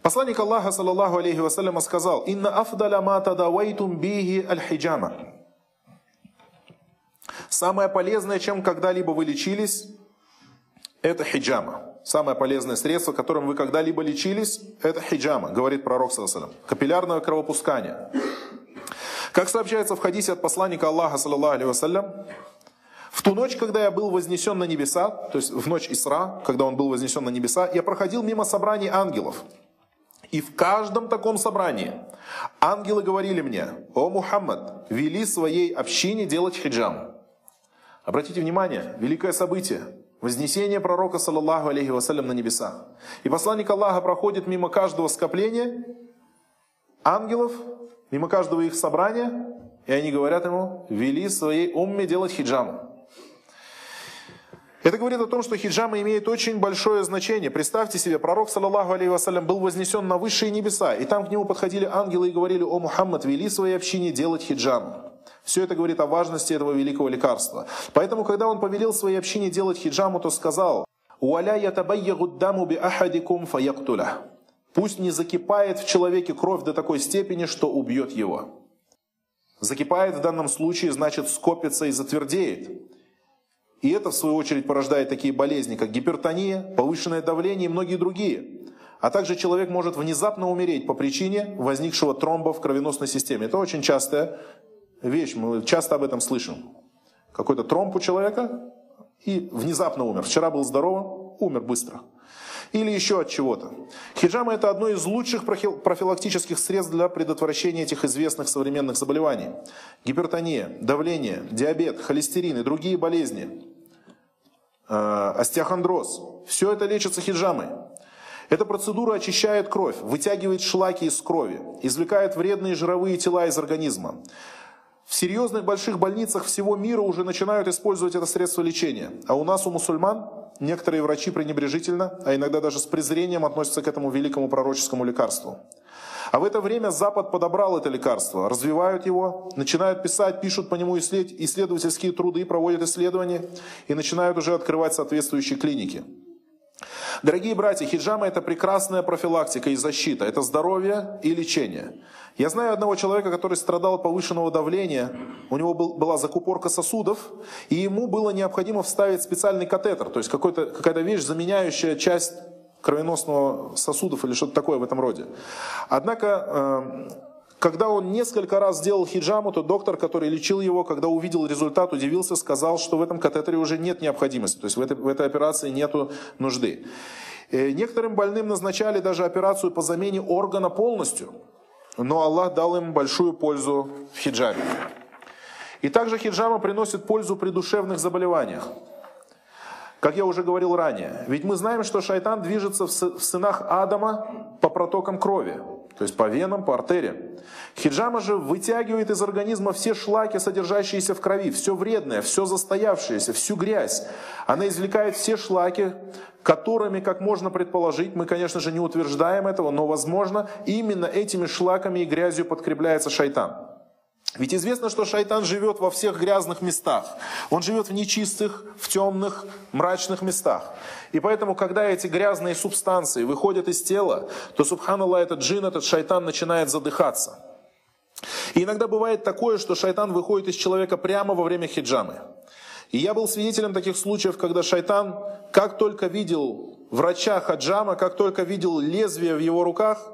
Посланник Аллаха, саллаллаху алейхи вассаляма, сказал: «Инна афдаля ма тадавайтум биги аль-хиджама». Самое полезное, чем когда-либо вы лечились, это хиджама. Самое полезное средство, которым вы когда-либо лечились, это хиджама, говорит пророк, саллаллаху алейхи вассалям. Капиллярное кровопускание. Как сообщается в хадисе от посланника Аллаха, саллаллаху алейхи вассалям, в ту ночь, когда я был вознесен на небеса, то есть в ночь Исра, когда он был вознесен на небеса, я проходил мимо собраний ангелов. И в каждом таком собрании ангелы говорили мне: «О Мухаммад, вели своей общине делать хиджам». Обратите внимание, великое событие. Вознесение пророка, саллаллаху алейхи вассалям, на небеса. И посланник Аллаха проходит мимо каждого скопления ангелов, мимо каждого их собрания, и они говорят ему: «Вели своей умме делать хиджаму». Это говорит о том, что хиджама имеет очень большое значение. Представьте себе, пророк, саллаллаху алейхи вассалям, был вознесен на высшие небеса, и там к нему подходили ангелы и говорили: «О Мухаммад, вели своей общине делать хиджаму». Все это говорит о важности этого великого лекарства. Поэтому, когда он повелел своей общине делать хиджаму, то сказал: «Уаля ятабайягу даму би ахадикум фаяктуля». Пусть не закипает в человеке кровь до такой степени, что убьет его. Закипает в данном случае, значит, скопится и затвердеет. И это, в свою очередь, порождает такие болезни, как гипертония, повышенное давление и многие другие. А также человек может внезапно умереть по причине возникшего тромба в кровеносной системе. Это очень частая вещь, мы часто об этом слышим. Какой-то тромб у человека и внезапно умер. Вчера был здоровым, умер быстро. Или еще от чего-то. Хиджама — это одно из лучших профилактических средств для предотвращения этих известных современных заболеваний. Гипертония, давление, диабет, холестерин и другие болезни, остеохондроз. Все это лечится хиджамой. Эта процедура очищает кровь, вытягивает шлаки из крови, извлекает вредные жировые тела из организма. В серьезных больших больницах всего мира уже начинают использовать это средство лечения. А у нас, у мусульман, некоторые врачи пренебрежительно, а иногда даже с презрением относятся к этому великому пророческому лекарству. А в это время Запад подобрал это лекарство, развивают его, начинают писать, пишут по нему исследовательские труды, проводят исследования и начинают уже открывать соответствующие клиники. Дорогие братья, хиджама — это прекрасная профилактика и защита, это здоровье и лечение. Я знаю одного человека, который страдал от повышенного давления, у него была закупорка сосудов, и ему было необходимо вставить специальный катетер, то есть какая-то вещь, заменяющая часть кровеносного сосудов или что-то такое в этом роде. Однако, когда он несколько раз делал хиджаму, то доктор, который лечил его, когда увидел результат, удивился, сказал, что в этом катетере уже нет необходимости, то есть в этой операции нету нужды. Некоторым больным назначали даже операцию по замене органа полностью, но Аллах дал им большую пользу в хиджаме. И также хиджама приносит пользу при душевных заболеваниях. Как я уже говорил ранее, ведь мы знаем, что шайтан движется в сынах Адама по протокам крови, то есть по венам, по артериям. Хиджама же вытягивает из организма все шлаки, содержащиеся в крови, все вредное, все застоявшееся, всю грязь. Она извлекает все шлаки, которыми, как можно предположить, мы, конечно же, не утверждаем этого, но, возможно, именно этими шлаками и грязью подкрепляется шайтан. Ведь известно, что шайтан живет во всех грязных местах. Он живет в нечистых, в темных, мрачных местах. И поэтому, когда эти грязные субстанции выходят из тела, то, субханаллах, этот джин, этот шайтан начинает задыхаться. И иногда бывает такое, что шайтан выходит из человека прямо во время хиджамы. И я был свидетелем таких случаев, когда шайтан, как только видел врача хаджама, как только видел лезвие в его руках,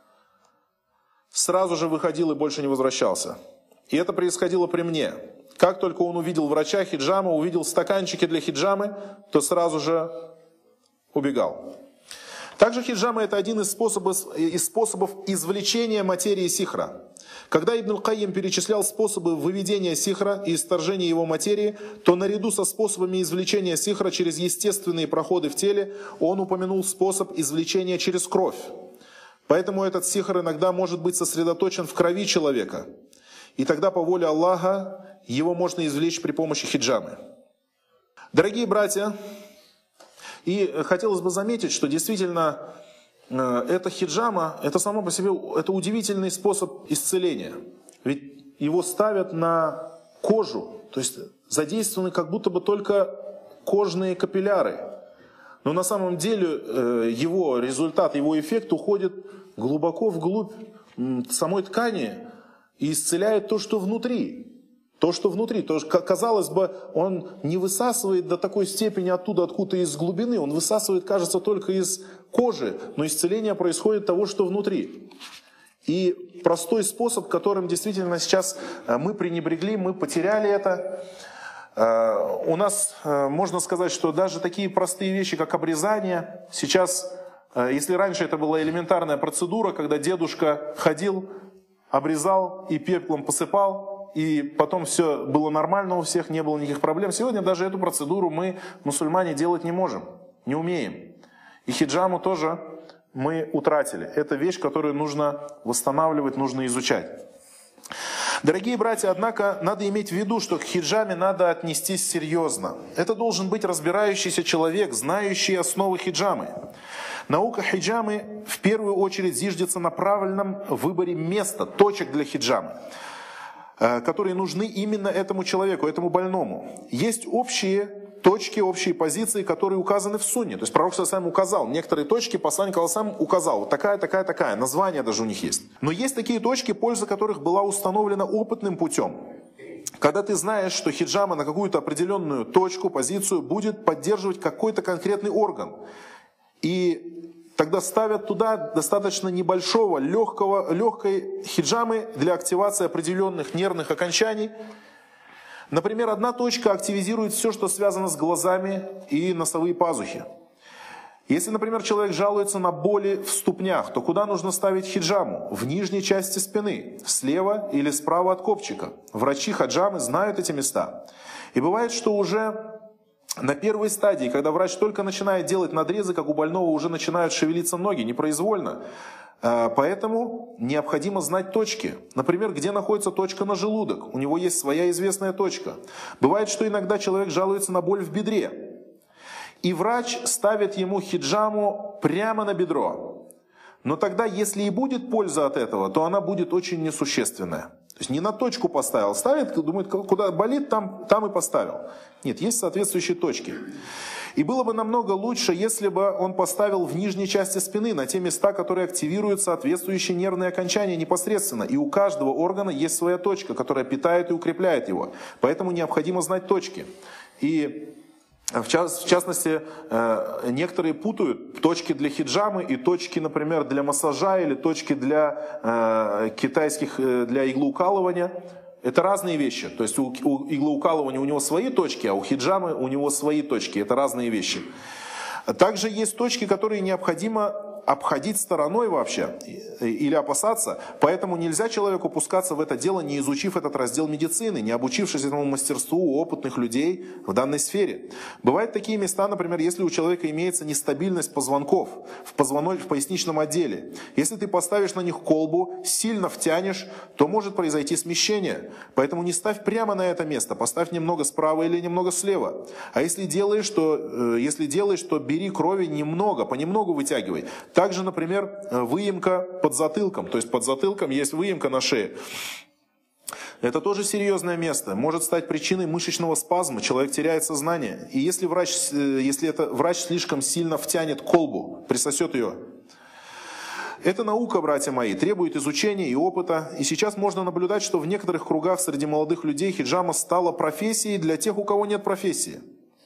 сразу же выходил и больше не возвращался. И это происходило при мне. Как только он увидел врача хиджама, увидел стаканчики для хиджамы, то сразу же убегал. Также хиджама — это один из способов извлечения материи сихра. Когда Ибн аль-Кайим перечислял способы выведения сихра и исторжения его материи, то наряду со способами извлечения сихра через естественные проходы в теле, он упомянул способ извлечения через кровь. Поэтому этот сихр иногда может быть сосредоточен в крови человека. И тогда по воле Аллаха его можно извлечь при помощи хиджамы. Дорогие братья, и хотелось бы заметить, что действительно эта хиджама, это само по себе, это удивительный способ исцеления. Ведь его ставят на кожу, то есть задействованы как будто бы только кожные капилляры. Но на самом деле его результат, его эффект уходит глубоко вглубь самой ткани и исцеляет то, что внутри. То, что внутри. То, что, казалось бы, он не высасывает до такой степени оттуда, откуда из глубины. Он высасывает, кажется, только из кожи. Но исцеление происходит того, что внутри. И простой способ, которым действительно сейчас мы пренебрегли, мы потеряли это. У нас, можно сказать, что даже такие простые вещи, как обрезание, сейчас, если раньше это была элементарная процедура, когда дедушка ходил, обрезал и пеплом посыпал, и потом все было нормально у всех, не было никаких проблем. Сегодня даже эту процедуру мы, мусульмане, делать не можем, не умеем. И хиджаму тоже мы утратили. Это вещь, которую нужно восстанавливать, нужно изучать. Дорогие братья, однако, надо иметь в виду, что к хиджаме надо отнестись серьезно. Это должен быть разбирающийся человек, знающий основы хиджамы. Наука хиджамы в первую очередь зиждется на правильном выборе места, точек для хиджамы, которые нужны именно этому человеку, этому больному. Есть общие точки, общие позиции, которые указаны в сунне. То есть пророк сам указал, некоторые точки посланник сам указал, вот такая, такая, такая, название даже у них есть. Но есть такие точки, польза которых была установлена опытным путем. Когда ты знаешь, что хиджама на какую-то определенную точку, позицию будет поддерживать какой-то конкретный орган. И тогда ставят туда достаточно небольшого, легкой хиджамы для активации определенных нервных окончаний. Например, одна точка активизирует все, что связано с глазами и носовые пазухи. Если, например, человек жалуется на боли в ступнях, то куда нужно ставить хиджаму? В нижней части спины, слева или справа от копчика. Врачи хаджамы знают эти места. И бывает, что уже на первой стадии, когда врач только начинает делать надрезы, как у больного уже начинают шевелиться ноги непроизвольно. Поэтому необходимо знать точки. Например, где находится точка на желудок. У него есть своя известная точка. Бывает, что иногда человек жалуется на боль в бедре. И врач ставит ему хиджаму прямо на бедро. Но тогда, если и будет польза от этого, то она будет очень несущественная. То есть не на точку поставил, ставит, думает, куда болит, там и поставил. Нет, есть соответствующие точки. И было бы намного лучше, если бы он поставил в нижней части спины, на те места, которые активируют соответствующие нервные окончания непосредственно. И у каждого органа есть своя точка, которая питает и укрепляет его. Поэтому необходимо знать точки. И в частности, некоторые путают точки для хиджамы и точки, например, для массажа или точки для для иглоукалывания. Это разные вещи. То есть у иглоукалывания у него свои точки, а у хиджамы у него свои точки. Это разные вещи. Также есть точки, которые необходимо обходить стороной вообще или опасаться. Поэтому нельзя человеку пускаться в это дело, не изучив этот раздел медицины, не обучившись этому мастерству у опытных людей в данной сфере. Бывают такие места, например, если у человека имеется нестабильность позвонков в поясничном отделе. Если ты поставишь на них колбу, сильно втянешь, то может произойти смещение. Поэтому не ставь прямо на это место, поставь немного справа или немного слева. А если делаешь, то бери крови немного, понемногу вытягивай. Также, например, выемка под затылком. То есть под затылком есть выемка на шее. Это тоже серьезное место. Может стать причиной мышечного спазма. Человек теряет сознание. И если врач слишком сильно втянет колбу, присосет ее. Эта наука, братья мои, требует изучения и опыта. И сейчас можно наблюдать, что в некоторых кругах среди молодых людей хиджама стала профессией для тех, у кого нет профессии.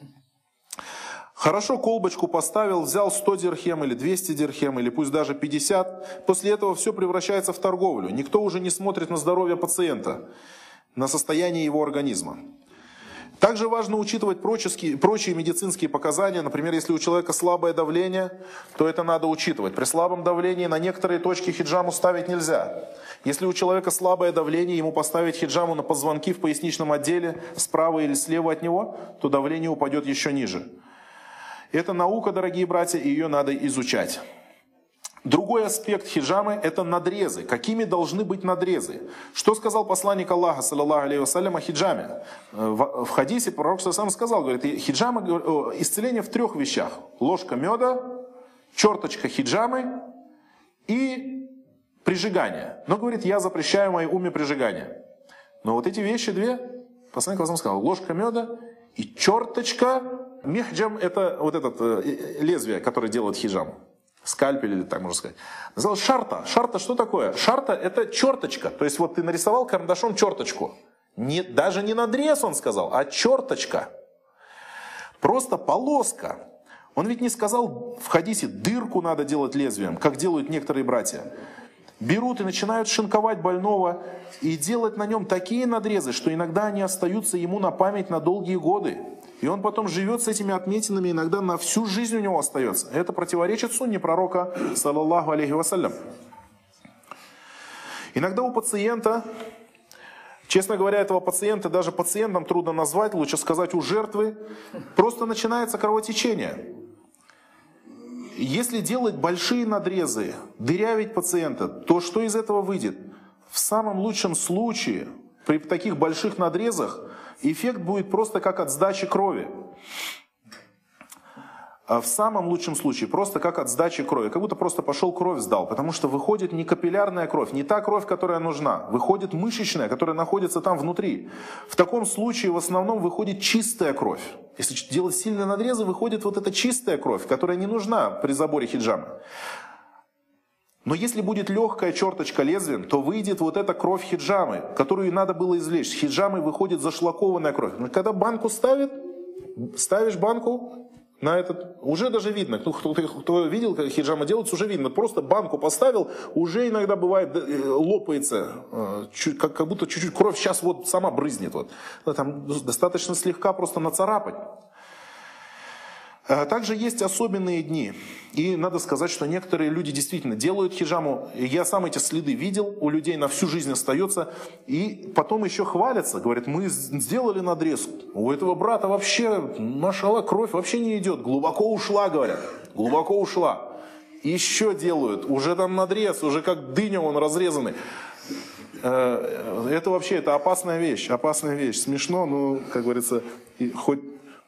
Хорошо колбочку поставил, взял 100 дирхем или 200 дирхем, или пусть даже 50. После этого все превращается в торговлю. Никто уже не смотрит на здоровье пациента, на состояние его организма. Также важно учитывать прочие медицинские показания. Например, если у человека слабое давление, то это надо учитывать. При слабом давлении на некоторые точки хиджаму ставить нельзя. Если у человека слабое давление, ему поставить хиджаму на позвонки в поясничном отделе, справа или слева от него, то давление упадет еще ниже. Это наука, дорогие братья, и ее надо изучать. Другой аспект хиджамы – это надрезы. Какими должны быть надрезы? Что сказал посланник Аллаха, саллаллаху алейхи вассалям, о хиджаме? В хадисе пророк сам сказал, говорит, хиджама, исцеление в 3 вещах. Ложка меда, черточка хиджамы и прижигание. Но, говорит, я запрещаю моей умме прижигание. Но вот эти вещи 2, посланник сам сказал, ложка меда и черточка Мехджам — это вот это лезвие, которое делают хиджаму. Скальпель, или так можно сказать. Называлось шарта. Шарта что такое? Шарта — это черточка. То есть вот ты нарисовал карандашом черточку. Даже не надрез, он сказал, а черточка. Просто полоска. Он ведь не сказал в хадисе, дырку надо делать лезвием, как делают некоторые братья. Берут и начинают шинковать больного и делать на нем такие надрезы, что иногда они остаются ему на память на долгие годы. И он потом живет с этими отметинами, иногда на всю жизнь у него остается. Это противоречит сунне пророка, саллаллаху алейхи вассалям. Иногда у пациента, честно говоря, этого пациента даже пациентом трудно назвать, лучше сказать у жертвы, просто начинается кровотечение. Если делать большие надрезы, дырявить пациента, то что из этого выйдет? В самом лучшем случае, при таких больших надрезах, эффект будет просто как от сдачи крови. А в самом лучшем случае, просто как от сдачи крови. Как будто просто пошел кровь сдал. Потому что выходит не капиллярная кровь, не та кровь, которая нужна. Выходит мышечная, которая находится там внутри. В таком случае в основном выходит чистая кровь. Если делать сильные надрезы, выходит вот эта чистая кровь, которая не нужна при заборе хиджамы. Но если будет легкая черточка лезвием, то выйдет вот эта кровь хиджамы, которую надо было извлечь. С хиджамой выходит зашлакованная кровь. Но когда банку ставишь банку на этот, уже даже видно, кто видел, как хиджама делается, уже видно. Просто банку поставил, уже иногда бывает лопается, как будто чуть-чуть кровь сейчас вот сама брызнет. Вот. Там достаточно слегка просто нацарапать. Также есть особенные дни. И надо сказать, что некоторые люди действительно делают хиджаму. Я сам эти следы видел, у людей на всю жизнь остается. И потом еще хвалятся, говорят, мы сделали надрез. У этого брата вообще, машалла, кровь вообще не идет. Глубоко ушла, говорят. Глубоко ушла. Еще делают, уже там надрез, уже как дыня он разрезанный. Это вообще, это опасная вещь. Смешно, но, как говорится, хоть...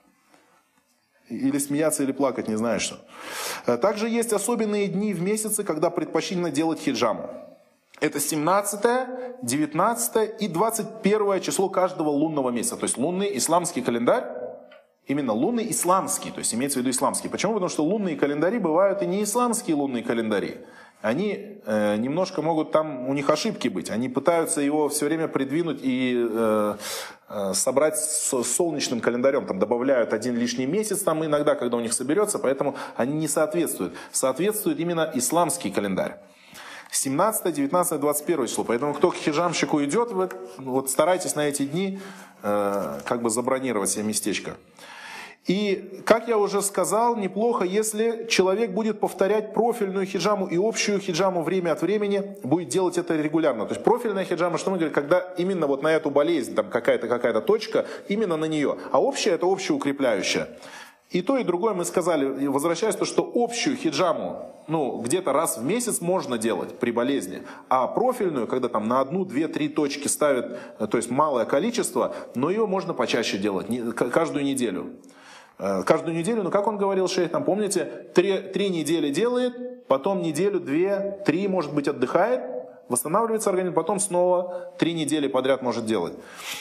Или смеяться, или плакать, не знаю что. Также есть особенные дни в месяце, когда предпочтительно делать хиджаму. Это 17, 19 и 21 число каждого лунного месяца. То есть лунный исламский календарь, именно лунный исламский, то есть имеется в виду исламский. Почему? Потому что лунные календари бывают и не исламские лунные календари. Они немножко могут там, у них ошибки быть. Они пытаются его все время придвинуть и собрать с солнечным календарем. Там добавляют один лишний месяц там иногда, когда у них соберется, поэтому они не соответствуют. Соответствует именно исламский календарь. 17, 19, 21 число. Поэтому кто к хиджамщику идет, вот старайтесь на эти дни как бы забронировать себе местечко. И, как я уже сказал, неплохо, если человек будет повторять профильную хиджаму и общую хиджаму время от времени, будет делать это регулярно. То есть профильная хиджама, что мы говорим, когда именно вот на эту болезнь, там какая-то точка, именно на нее. А общая — это общеукрепляющая. И то, и другое мы сказали, возвращаясь к тому, что общую хиджаму, где-то раз в месяц можно делать при болезни, а профильную, когда там на 1, 2, 3 точки ставят, то есть малое количество, но ее можно почаще делать, каждую неделю. Каждую неделю, как он говорил, шейх, там, помните, 3 недели делает, потом неделю, 2, 3, может быть, отдыхает, восстанавливается организм, потом снова 3 недели подряд может делать.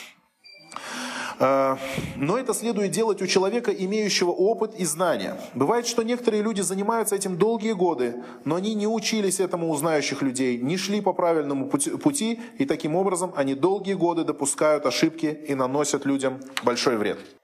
Но это следует делать у человека, имеющего опыт и знания. Бывает, что некоторые люди занимаются этим долгие годы, но они не учились этому у знающих людей, не шли по правильному пути, и таким образом они долгие годы допускают ошибки и наносят людям большой вред.